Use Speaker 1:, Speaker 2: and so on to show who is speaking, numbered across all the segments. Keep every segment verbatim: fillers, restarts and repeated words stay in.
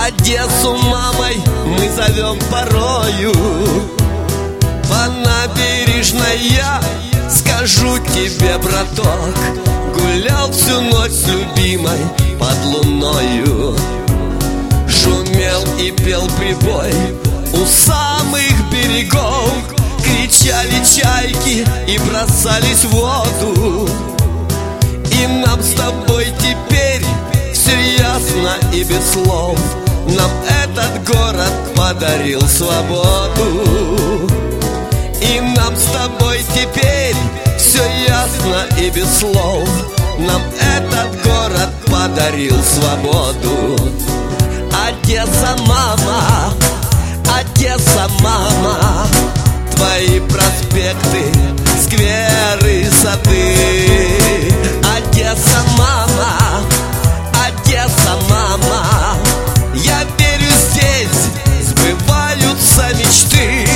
Speaker 1: Одессу мамой мы зовем порою. По набережной я скажу тебе, браток, гулял всю ночь с любимой под луною. Шумел и пел прибой у самых берегов, кричали чайки и бросались в воду. И нам с тобой теперь все ясно и без слов. Нам этот город подарил свободу. И нам с тобой теперь все ясно и без слов. Нам этот город подарил свободу. Одесса, мама, Одесса, мама, твои проспекты, скверы, сады. Одесса, мама, Одесса, мама, я верю, здесь сбываются мечты.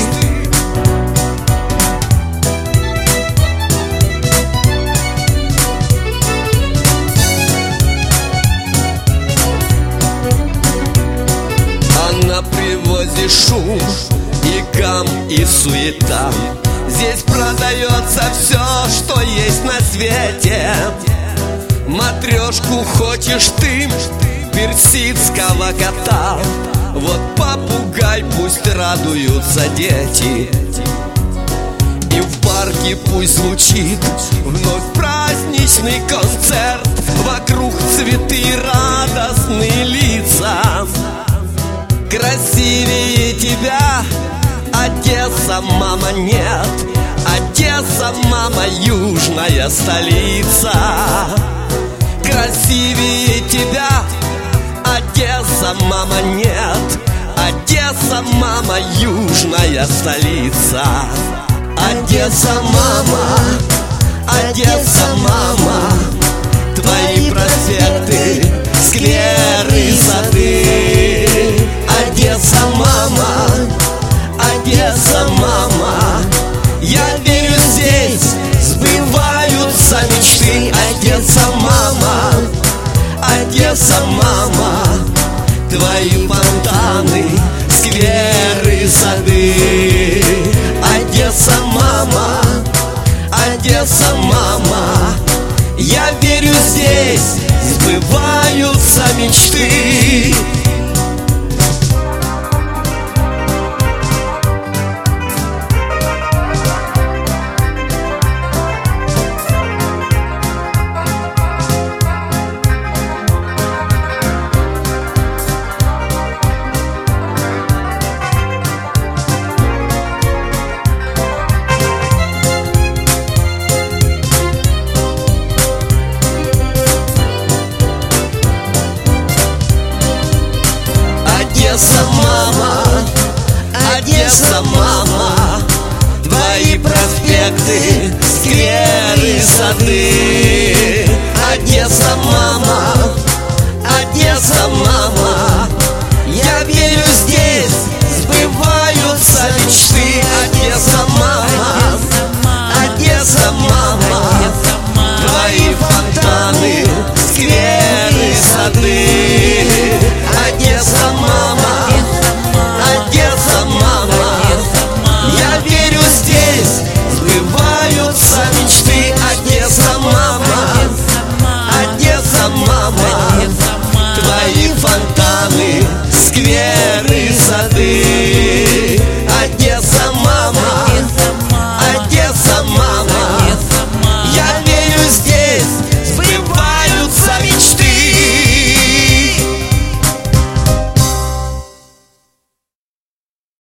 Speaker 1: А на привозе шум и гам, и суета. Здесь продается все, что есть на свете. Матрешку хочешь ты, персидского кота, вот попугай, пусть радуются дети. И в парке пусть звучит вновь праздничный концерт. Вокруг цветы и радостные лица. Красивее тебя Одесса, мама, нет. Одесса, мама, южная столица. Красивее тебя Одесса, мама, нет. Одесса, мама, южная столица. Одесса, мама, Одесса, мама, твои проспекты, скверы, сады. Одесса, мама, Одесса, мама, я верю, здесь сбываются мечты. Одесса, мама, Одесса, мама, твои фонтаны, скверы, сады. Одесса, мама, Одесса, мама, я верю, здесь сбываются мечты.
Speaker 2: Одесса, мама, Одесса, мама, твои проспекты, скверы, сады. Одесса, мама, Одесса, мама, я верю, здесь сбываются мечты. Одесса, мама.